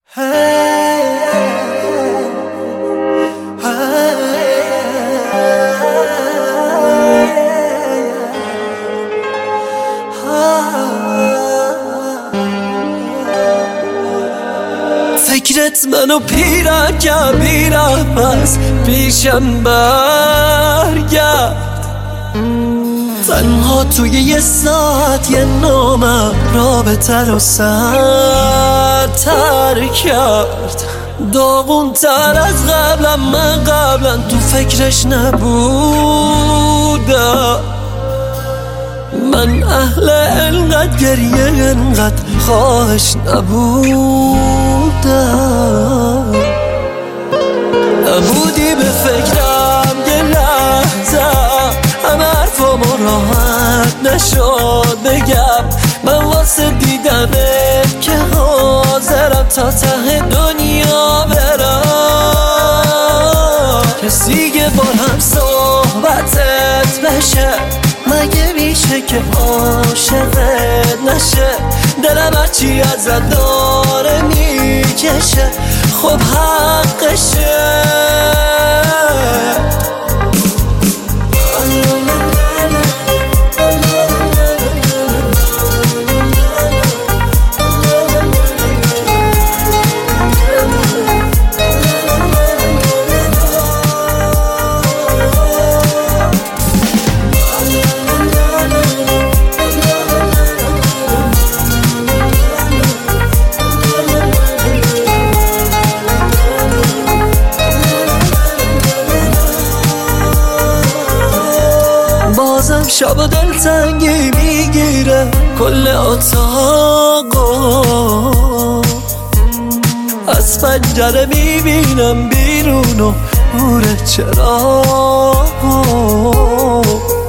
فکرت منو پیرم که میرم پس پیشم برگرد. تنها توی یه ساعت یه نامم رابطه رو سرتر کرد. داغون تر از قبلم، من قبلا تو فکرش نبودم. من اهل انقدر گریه انقدر خواهش نبودم. نبودی به فکرم یه لحظه، همه حرفامو راحت نشد بگم. من واسه دیدنت که حاضرم تا ته دنیا برم. کسی که با هم صحبتت بشه، مگه میشه که عاشقت نشه؟ دلم هرچی ازت داره میکشه، خب حقشه. بازم شب دلتنگی میگیره کل اتاقو. از پنجره میبینم بیرون و نور چراغ.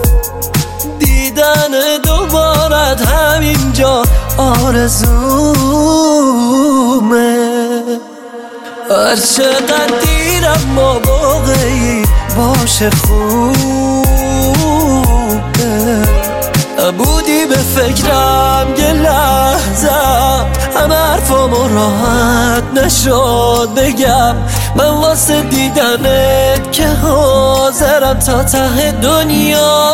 دیدن دوبارت همینجا آرزومه. هر چقدر دیرم ما واقعی باشه خوبه. نبودی به فکرم یه لحظه، همه حرفامو راحت نشد بگم. من واسه دیدنت که حاضرم تا ته دنیا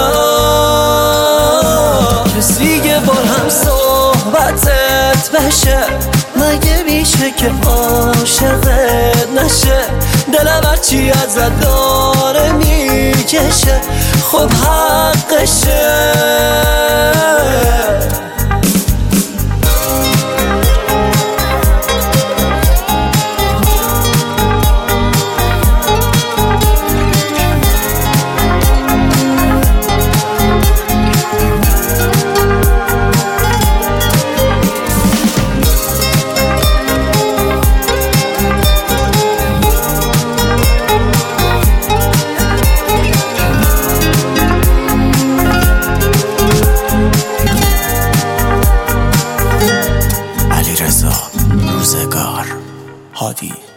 برم. کسی که با هم صحبتت بشه، مگه میشه که عاشقت نشه؟ دلم هرچی ازت داره میکشه، خب حقشه. روزگار هادی